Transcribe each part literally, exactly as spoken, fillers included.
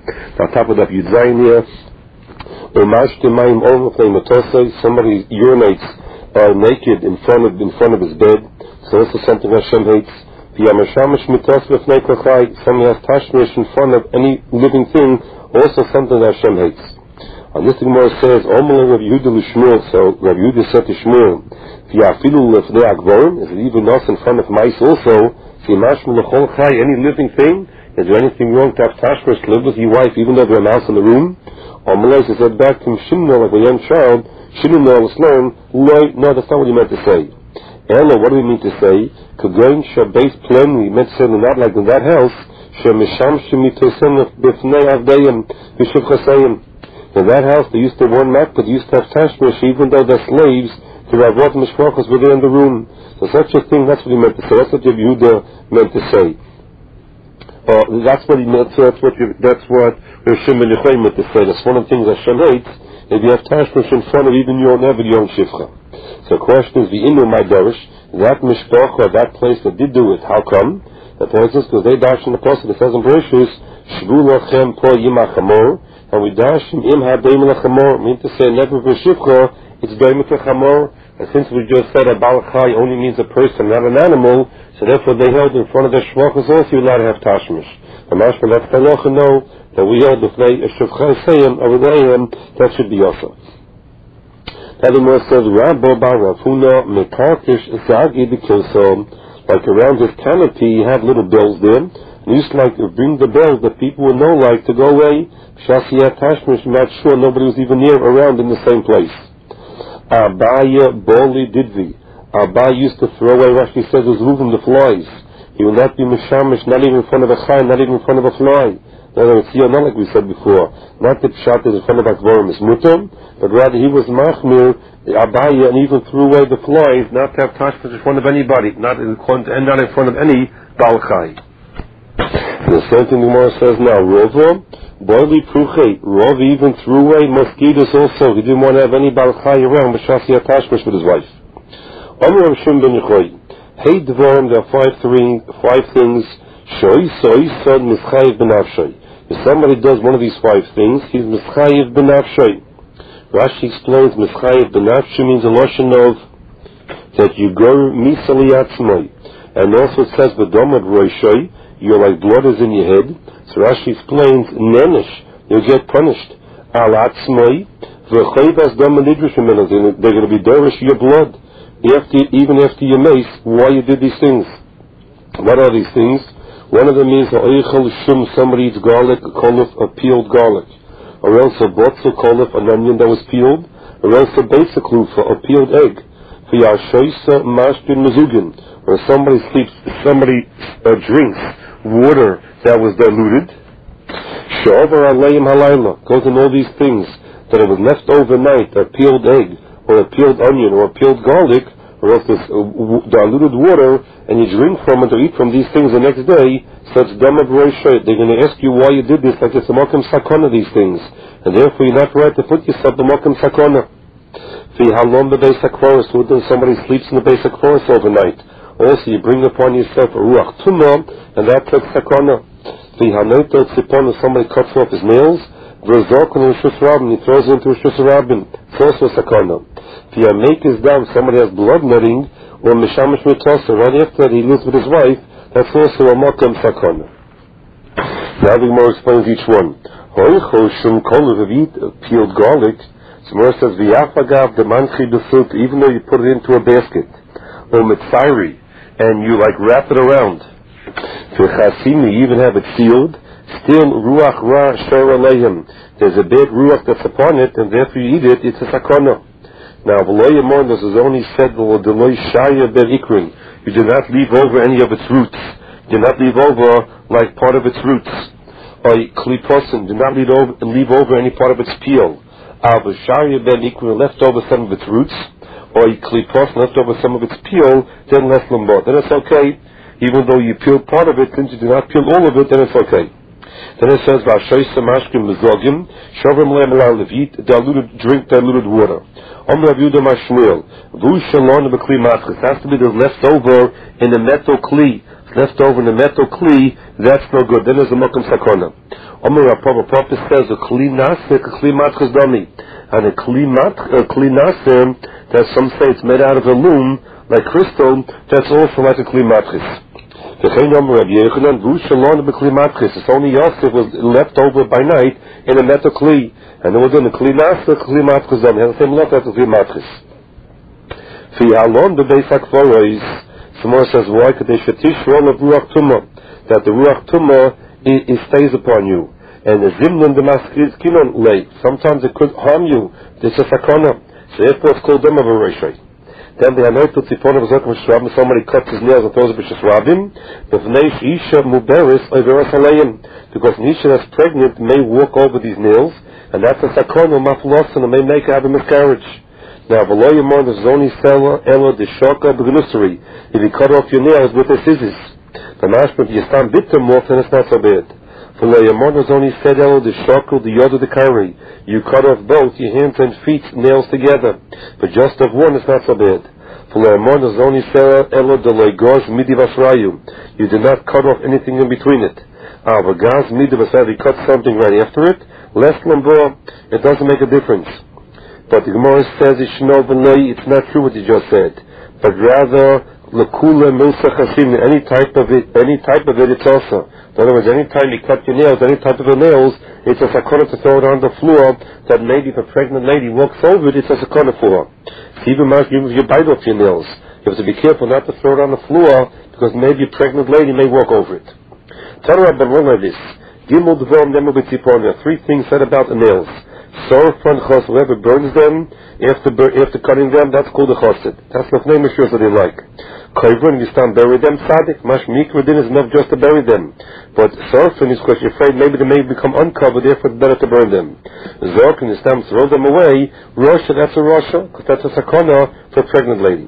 On top of that, Yudzayin here. Somebody urinates uh, naked in front of in front of his bed. So this is something Hashem hates. Somebody has tashmish in front of any living thing, also something that Hashem hates. And this Gemara says, Omer Rav Yehuda l'Shmuel. So Rav Yehuda said to Shmuel, is it even us in front of mice also? Any living thing? Is there anything wrong to have tashmish to live with your wife even though there's a mouse in the room? Or Malaysia said back to him, Shimno, like a young child, Shimno al-Islam, no, that's not what he meant to say. Ella, what do we mean to say? Kagain Shabbos plan, we meant to say not like in that house, Shemisham Shemitosem Bifnei Avdayim, Bishop Chasayim. In that house they used to warn mat, but they used to have tashmish even though they're slaves to Ravot Mishpachos were there in the room. So such a thing, that's what he meant to say. That's what Yehuda meant to say. Uh, that's what he meant. So that's what you, that's what Rav Shimon Yochai meant to say. That's one of the things Hashem hates. If you have tashmish in front of even your never your own shifcha. So the question is, the inu my derish, that mishpach or that place that did do it, how come? The point is because they dash in the pasuk that says in Bereshis, Shvu lachem po yimach hamor, and we dash in im habeim lachamor. Mean to say never for shifcha, it's beim chamor. And since we just said a balachai only means a person, not an animal, so therefore they held in front of the shvachas also you're allowed to have tashmish. And mashma that's the locha know that we held if they a shivcha sayim over there, that should be also. That the Gemara says, Rabbo bar Rav Huna mekarkish zagi b'kilsom, like around his canopy he had little bells there, and he used to like to bring the bells that people would know like to go away. Shasi had tashmish, not sure nobody was even near around in the same place. Abaya boli didvi. Abaya used to throw away, Rashi says, was moving the flies. He would not be mishamish, not even in front of a chay, not even in front of a fly. In other words, not like we said before, not that pshat is in front of akvorim is mutam, but rather he was machmir, Abaya, and even threw away the flies, not to have tashmish in front of anybody, not in front, and not in front of any balchai. The same thing the Gemara says now, Rova, boili pruche, Rov even threw away mosquitoes also. He didn't want to have any balchai around, but Shasi had tashmish with his wife. Omer Rav Shimon ben Yochai, hey dvorim, there are five, three, five things, shoi, soi, sod, mischayiv benafshay. If somebody does one of these five things, he's mischayiv benafshay. Rashi explains mischayiv benafshay means a lashon of that you go misali atzmai, and also it says v'domad roishay, you're like blood is in your head. So Rashi explains nenish, you'll get punished. Al atzmai v'chayvas domad nidrish minna, they're going to be dorish your blood after, even after your mace. Why you did these things? What are these things? One of them is oichel shum, somebody eats garlic, a kolif, a peeled garlic, or else a botzel kolif, an onion that was peeled, or else a basic lufa, a peeled egg. For yashoisa mashbin mezugin, or somebody sleeps, somebody uh, drinks water that was diluted. Shover alayim halayla, goes in all these things that it was left overnight, a peeled egg, or a peeled onion, or a peeled garlic, or else this uh, w- diluted water, and you drink from it or eat from these things the next day, such damab roishay, they're going to ask you why you did this, like it's a makam sakona, these things, and therefore you're not right to put yourself in makam sakona. Fi halom bebeis hakvaros, when somebody sleeps in the beis hakvaros overnight, also you bring upon yourself a ruach tumah, and that's a sakona. Fi hanoto tzipon, if somebody cuts off his nails, v'zokon rishus rabbin, he throws it into rishus rabbin, it's also a sakona. If you make his dam, somebody has bloodletting, or mishamish mitosa, right after that he lives with his wife, that's also a makam sakona. Now the Gemara explains each one. Hoichoshum kol v'vit, peeled garlic, so Gemara says, v'yafagav the manchi b'sut, even though you put it into a basket, or mitzayri, and you like wrap it around. V'chasim, you even have it sealed, still ruach ra shor aleihem, there's a bad ruach that's upon it, and therefore you eat it, it's a sakona. Now, this is only said, you do not leave over any of its roots. Do not leave over like part of its roots. Or kliposin, do not leave over, leave over any part of its peel. Left over some of its roots, or klipos, left over some of its peel, then less lumbar. Then it's okay. Even though you peel part of it, since you do not peel all of it, then it's okay. Then it says, diluted, drink diluted water. It has to be the leftover in a metal kli. Left over in a metal kli, that's no good. Then there's a makam sakona. Omer Papa Papa says a kli nasir, a kli matchis dami, and a kli mat, a kli nasir that some say it's made out of a loom like crystal. That's also like a kli matchis. The Chayin Omer Rabbi Yechanan Ru Shalom b'kli matchis. It's only Yosef was left over by night in a metal kli, and then we're doing a kli nasir, a kli matchis dami. Has the same look as a kli matchis. Fi halon b'beis hakvaros. Someone says why? Because they shetish roll of ruach tumah, that the ruach tumah It, it stays upon you, and the zimlin the maskriz kinon lay. Sometimes it could harm you. This is a sakana. So therefore it's called them of a rishai. Then the anoit to tzipon of zakim shrabim. Somebody cuts his nails and throws it b'shis rabim. B'vneish isha muberis overas alayim, because an isha that's pregnant may walk over these nails, and that's a sakana maflosan, and may make her have a miscarriage. Now v'lo yamon is only seller elo the shoka b'gnusari. If you cut off your nails with the scissors. The mashma, if you stand bitter more, then it's not so bad. For the Yamon is only said, elo the shokul, the yoda, the kari. You cut off both your hands and feet nails together. But just of one, it's not so bad. For the Yamon is only said, elo the legosh midi vasrayu. You do not cut off anything in between it. Ah, v'gaz midi vasrayu, you cut something right after it. Less lambo, it doesn't make a difference. But the Gemara says, it's not true what you just said. But rather, L'kula milsa chasim, any type of it, any type of it, it's also. In other words, any time you cut your nails, any type of the nails, it's a sakona to throw it on the floor, that maybe if a pregnant lady walks over it, it's a sakona for her. So even if you bite off your nails, you have to be careful not to throw it on the floor, because maybe a pregnant lady may walk over it. Tell her about one of this. Gimel dvom nemo b'tzipon. There are three things said about the nails. Sorfan chos, whoever burns them, after, after cutting them, that's called a chosid. That's the name of sure that they like. Koivun, you stand bury them, tzaddik. Mash mikra din is enough just to bury them. But sorfan is because you're afraid maybe they may become uncovered, therefore it's better to burn them. Zorkin is time to throw them away. Rosha, that's a rosha, because that's a sakana for a pregnant lady.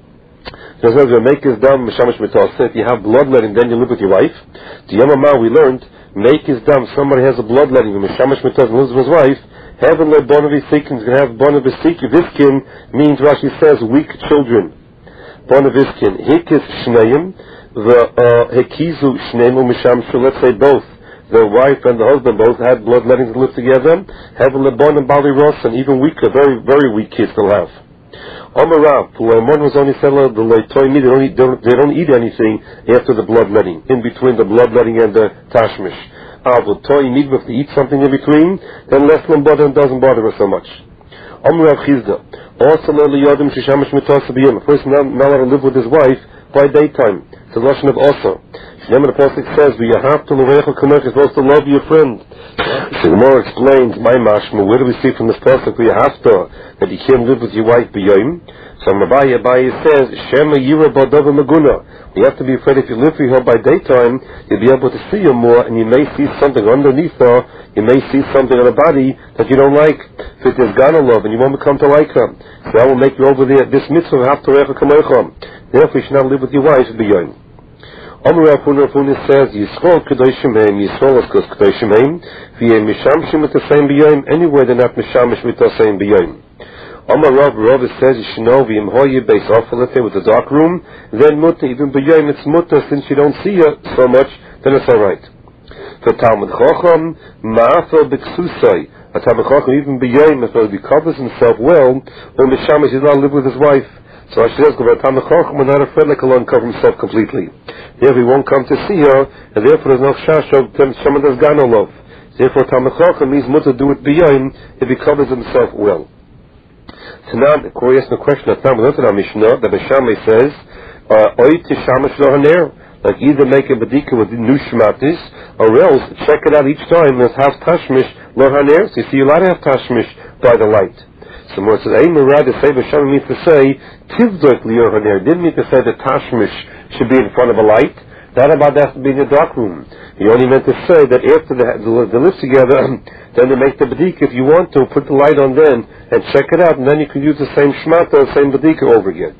So as we make his dam mishamash mitasa, if you have bloodletting, then you live with your wife. The Yamama we learned, make his dam, somebody has a bloodletting, mishamash mitasa, lives with his wife. Heaven le bon of his seeking, going to have bon of his seeking. Viskin means, Rashi says, weak children. Bon of Viskin. Hikis shneim, the hekizu shneim u'mishamshu, let's say both. The wife and the husband both had bloodlettings to live together. Heaven le bon and bali ross, and even weaker, very, very weak kids they'll have. Omer Rav, one was only said, the leitoy meat, they don't eat, they don't eat anything after the bloodletting, in between the bloodletting and the tashmish. Avul toy need to eat something in between, then less than bother and doesn't bother us so much. Omer Rav Chizda, also le'liyodim shishamish mitasa b'yom. A person not allowed to live with his wife by daytime. It's a lashon of also. Remember the pasuk says, "You have to l'reicha kamech." You're supposed to love your friend. So the more explains my mashma. Where do we see from this pasuk you have to that you can't live with your wife b'yom? So Rabbi Abaye says, "Shema yira b'dava maguna." You have to be afraid if you live with her by daytime, you'll be able to see her more, and you may see something underneath her. You may see something on her body that you don't like. If it is gana love, and you won't come to like her, so that will make you over there. This mitzvah have to recha kameicham. Therefore, you should not live with your wife b'yom. Omer Rafuna Rafuna says, Yisrael Kedoshim Heim, Yisrael is Kedoshim Heim, V'yem Mishamshim with the same b'yom, anywhere they're not Mishamish with the same b'yom. Omer Rav, Rav says, Yishno V'yem Hoye Beis Ofel, let's say with the dark room, then Mutta, even b'yom, it's Mutta, since you don't see her so much, then it's alright. For Talmud Chacham, Ma'afel B'ksusai, a Talmud Chacham, even b'yom, if he covers himself well, when Mishamish is not live with his wife. So I says, we're not afraid like Allah uncover himself completely. Therefore, he won't come to see her, and therefore there's no chash of someone does gano love. Therefore, Talmud Chacham means mutter do it b'yom if he covers himself well. So now, the Corey asked the question of Talmud Mishnah, the Beshamai says, Oy tishamish lo haner, like either make a bedika with new shmatis, or else check it out each time and have tashmish lo haner. So you see, you're allowed to have tashmish by the light. So more says, Ein Murad to say, B'Shem means to say, Tivdok liyor haner. Didn't mean to say that tashmish should be in front of a light. That about has to be in the dark room. He only meant to say that after the, the, the lips together, then to make the bedika, if you want to, put the light on then, and check it out, and then you can use the same shmata, the same bedika over again.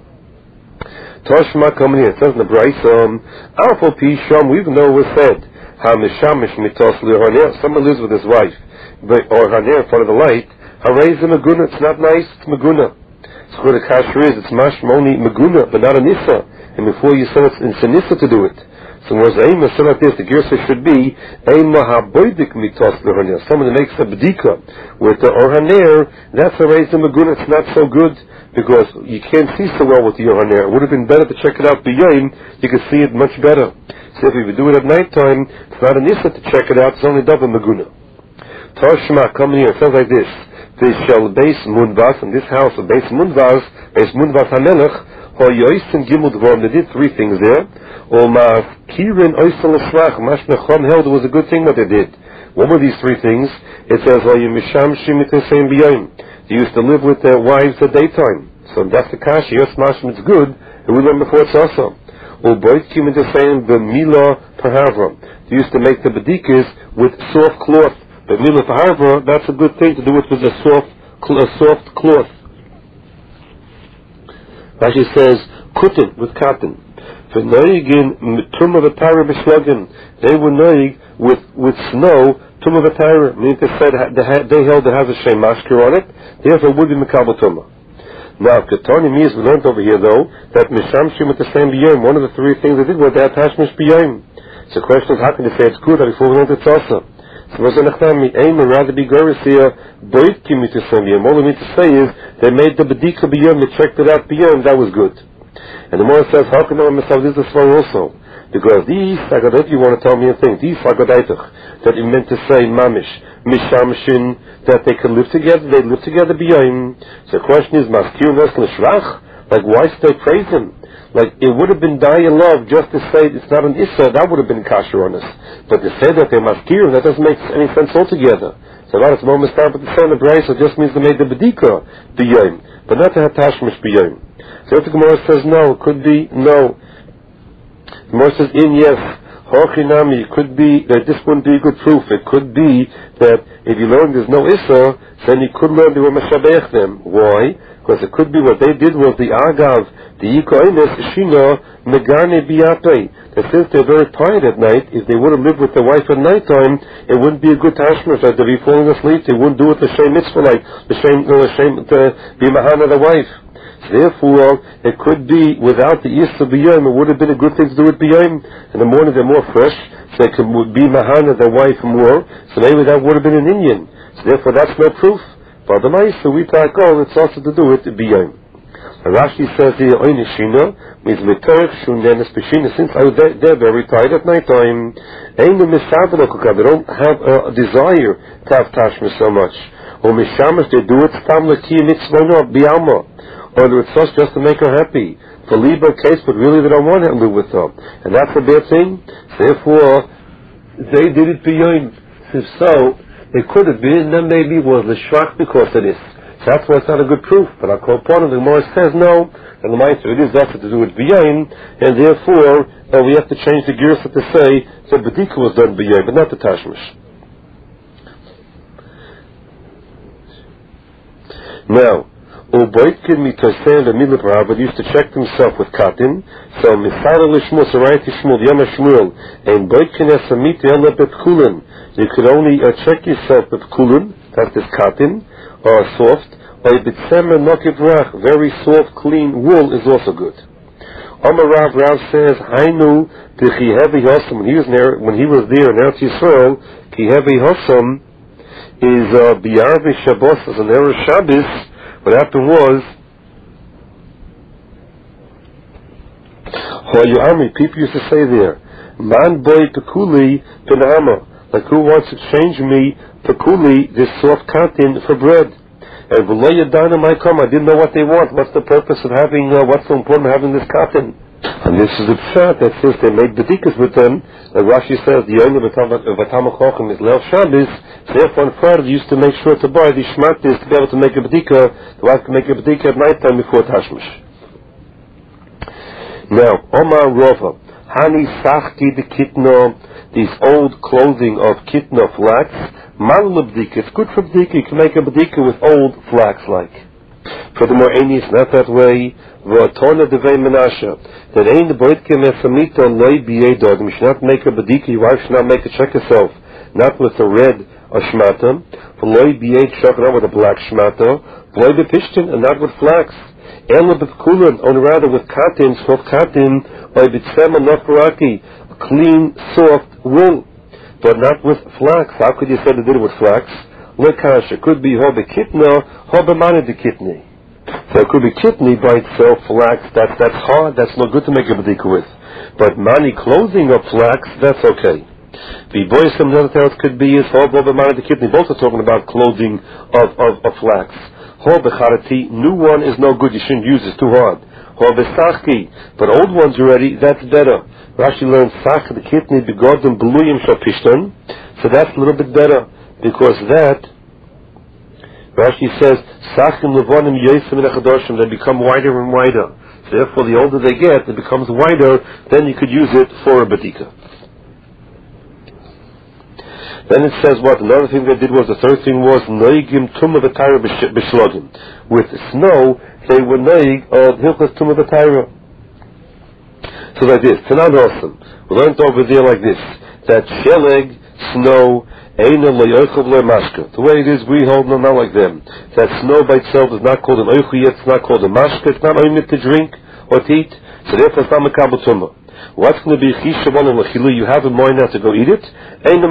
Toshma coming here, it says in the Braisa, Alpha P Sham, we even know it was said, Ha Mishamish mitos liyor haner, someone lives with his wife, or haner in front of the light, Harayz a Maguna, it's not nice, it's Maguna. It's what a kasher is, it's mashmoni Maguna, but not a Nissa. And before you said it's, it's a Nissa to do it. So whereas Aima said like this, the Girsa should be Aima haboidik mitos lehoner. Someone that makes a bedika with the orhaner, that's a reason maguna. It's not so good because you can't see so well with the orhaner. It would have been better to check it out b'yayim. You could see it much better. So if we would do it at nighttime, it's not an issa to check it out. It's only double maguna. Toshma coming here. It sounds like this. This shall base munvas in this house of base munvas, base munvas hamelech. They did three things there. Kirin Oysel Esrach, Mashnachon held it was a good thing what they did. What were these three things? It says, they used to live with their wives at daytime. So that's the kash, yes, Mashim, it's good, and we learned before it's also. They used to make the bedikas with soft cloth. But Mila Paharva, that's a good thing to do it with a soft, a soft cloth. Rashi says, kutin, with cotton. They were noig with, with snow, tumah v'tayra. Meaning they said, they held it has a shem mashkir on it, therefore it would be mekabel tumah. Now, Ketani means we learned over here though, that mishamshim with the same b'yayim, one of the three things they did was they had tashmish b'yayim. So the question is, how can they say it's good before we learned it's also? So what's the nechnami? Aim would rather be goris here, boitkim with the same b'yayim. All we need to say is, they made the bedika b'yayim, they checked it out b'yayim, that was good. And the more says, how can I myself this is far also? Because these, if you want to tell me a thing, these Haggadah, that you meant to say mamish, mishamshin, that they can live together, they live together b'yayim. So the question is, maskir nos l'shrach? Like, why should they praise him? Like, it would have been die in love just to say it's not an issa, that would have been kasher on us. But to say that they're maskir, that doesn't make any sense altogether. So that is more mistake, but to say in the Braisa, it just means they made the bedika b'yayim, but not to have tashmish b'yayim. So if the Gemara says no, it could be no. The Gemara says in yes. Hochinami, it could be that this wouldn't be a good proof. It could be that if you learn there's no issa, then you could learn they were meshabeach them. Why? Because it could be what they did was the agav, the yikoines, shino, megane biyape. That since they're very tired at night, if they would have lived with their wife at night time, it wouldn't be a good tashmish. Like they'd be falling asleep, they wouldn't do it the same mitzvah, like the same, no, the same to be mahana the wife. Therefore, it could be without the Yisra b'yayim, it would have been a good thing to do it b'yayim. In the morning they're more fresh, so they could be mahana their wife more, so maybe that would have been an Indian. So therefore that's no proof. But the Ma'isa, we talk, oh, it's also to do it b'yayim. Rashi says here, Oynishina, means Mitorich Shunenes B'shina, since they're, they're very tired at night time, they don't have a desire to have tashma so much. Or Mishamash, they do it, Stam Laki Mitzvah B'yama. Or it's just to make her happy. For Libra case, but really they don't want to live with her. And that's a bad thing. Therefore, they did it beyond. If so, it could have been, then maybe it was the shrak because of this. So that's why it's not a good proof. But our Korban, the Gemara says no, and the Ma'aser, it is also to do with beyond, and therefore, uh, we have to change the gears to say that Bedika was done beyond, but not the Tashmish. Now, Uboitkin mitoseh lemilot rabba used to check himself with cotton. So misara lishmul sarayt shmul yama shmuel and boitkin esamit ela betkulin. You could only uh, check yourself with kulin, that is cotton, or soft, or bitsemer nokiv rach, very soft, clean wool is also good. Amar Rav, Rav says, Hainu the Chihevi Hossam, when he was there, when he was there in Eretz Yisrael, Chihevi Hossam is uh, B'Yarvi Shabbos, as an Erev Shabbos. What happened was, Hoyami, people used to say there, Man boy pekuli penama, like who wants to exchange me pekuli, this soft cotton, for bread? And v'lo might come, I didn't know what they want. What's the purpose of having, uh, what's so important of having this cotton? And this is the pshat that since they made bedikas with them, like Rashi says, the only v'tamachochem is Leil Shabbos, so therefore on Friday they used to make sure to buy these shmatis to be able to make a bedika, the wife can make a bedika at night time before Tashmish. Now, Omar Rova, Hani Sachki the Kitno, these old clothing of Kitno flax, Mal b'dika, it's good for b'dika, you can make a b'dika with old flax like. Furthermore, Aini is not that way. V'atona devei menashe, that ain't the boitke mesamita loy b'yedod, you should not make a b'dika, your wife should not make a check herself, not with a red shmata, v'loy b'yed shakra with a black shmata, v'loy b'pishtin, and not with flax. Ela b'kulin, or rather with cotton, soft cotton, or b'tzema nafraki, clean, soft wool, but not with flax. How could you say they did it with flax? Lekasha could be hobe kitna, hobe mani de kitni. So it could be kitni by itself, flax. That's that's hard. That's not good to make a bedika with. But mani clothing of flax, that's okay. The boy some other else could be is hobe hobe mani de kitni. Both are talking about clothing of of, of flax. Hobe charati, new one is no good. You shouldn't use it. It's too hard. Hobe sachki, but old ones already. That's better. Rashi learns sach the kitni begodim beluyim shapishton. So that's a little bit better. Because that, Rashi says, Sachim levonim yosim in achadoshim, they become wider and wider. So therefore, the older they get, it becomes wider, then you could use it for a bedika. Then it says what? Another thing they did was, the third thing was, noigim tumah v'tayra b'shlogim. With snow, they were noig of hilchas tumah v'tayra. So like this, Tanan awesome. We learned over there like this, that sheleg, snow, the way it is, we hold them not like them. That snow by itself is not called an oichu yet, it's not called a mashka, it's not oimit to drink or to eat, so therefore it's not makabel tumah. What's going to be chishavon and lachilu? You have a mind now to go eat it. No,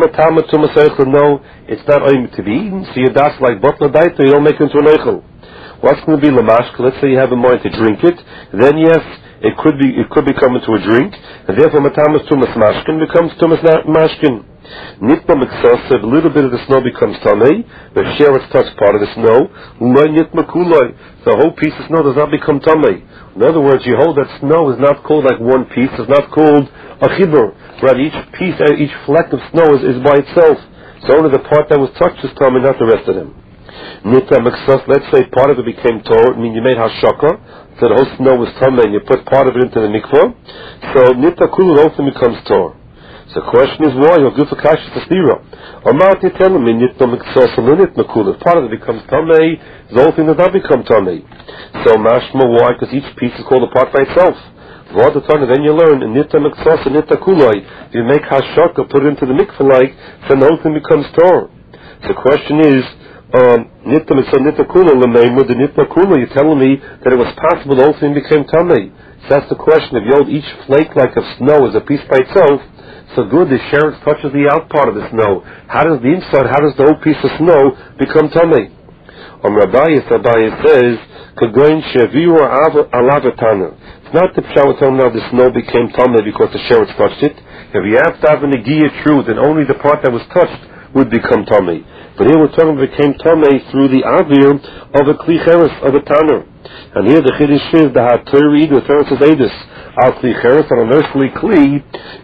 it's not oimit to be eaten, so you das like botla daita, you don't make it into an oichel. What's going to be lamashka? Let's say you have a mind to drink it, then yes, it could be it could become into a drink, and therefore matamas tumas mashkin becomes tumas mashkin. Nitma miksos, if a little bit of the snow becomes tamei, the sheretz touch part of the snow, loy nitma kuloi, the whole piece of snow does not become tamei. In other words, you hold that snow is not called like one piece, it's not called a chibur. Right, each piece, each fleck of snow is, is by itself. So only the part that was touched is tamei, not the rest of them. Nitma miksos, let's say part of it became tor, I mean you made hashaka, so the whole snow was tamei, and you put part of it into the mikvah, so nitma kuloi also becomes tor. So the question is why? You'll do for kasha to stira. Or not you tell them in nitma miksos and nitma kul. If part of it becomes tamei, the whole thing does not become tamei. So mashma why? Because each piece is called a part by itself. Then you learn in nitma miksos and nitma kulai. If you make hashaka, put it into the mikvah like, then the whole thing becomes tor. So the question is, um, nitma miksos nitma kula l'meim with the nitma kula. You're telling me that it was possible the whole thing became tamei. So that's the question. If you hold each flake like of snow as a piece by itself, so good, the sheretz touches the out part of the snow. How does the inside, how does the whole piece of snow become tamei? Um, Rabbi Yisrael says, Kagoin sheviru alavatana. It's not the pshat telling now the snow became tamei because the sheretz touched it. If you have to have an agiya true, then only the part that was touched would become tamei. But here we're talking about it became tamei through the avir of a kli cheres, of a tanner. And here the chiddush is the haturi, the Torah says edus. Al kli cheres, on an earthly kli,